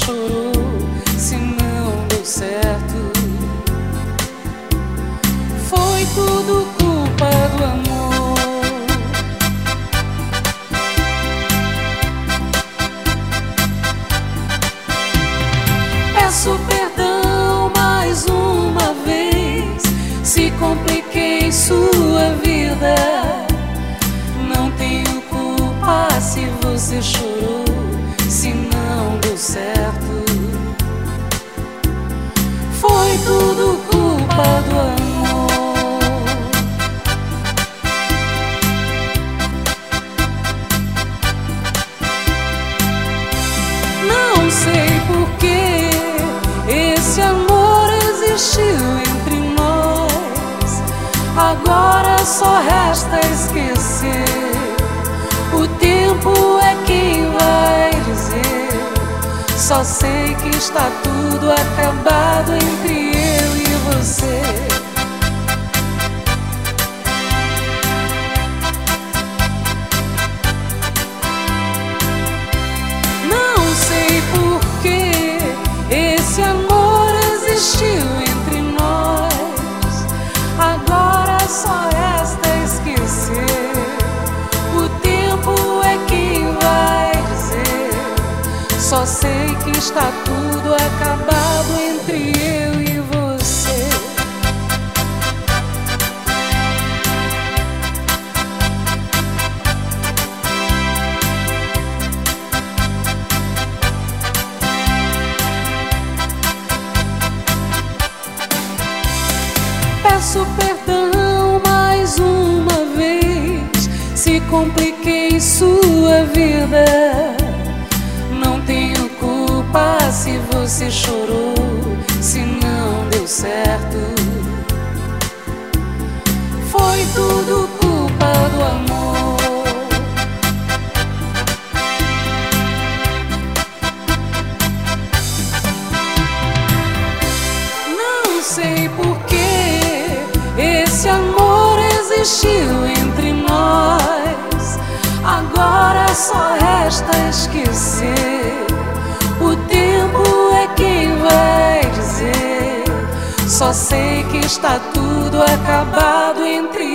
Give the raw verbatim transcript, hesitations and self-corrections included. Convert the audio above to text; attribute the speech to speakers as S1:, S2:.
S1: chorou se não deu certo? Foi tudo culpa do amor. Peço perdão mais uma vez se compliquei sua vida. Não tenho culpa se você chorou se não deu certo. Foi tudo culpa do amor. Não sei por que esse amor existiu entre nós. Agora só resta esquecer. O tempo é quem vai dizer. Só sei que está tudo acabado entre eu e você. Não sei por que esse amor existiu entre nós. Agora só resta esquecer. O tempo é quem vai dizer. Só sei que está tudo acabado entre eu e você. Peço perdão mais uma vez se compliquei sua vida. Não tenho culpa se você chorou se não deu certo. Foi tudo culpa do amor. Não sei por que esse amor existiu entre nós. Agora só resta esquecer. O tempo é quem vai dizer. Só sei que está tudo acabado entre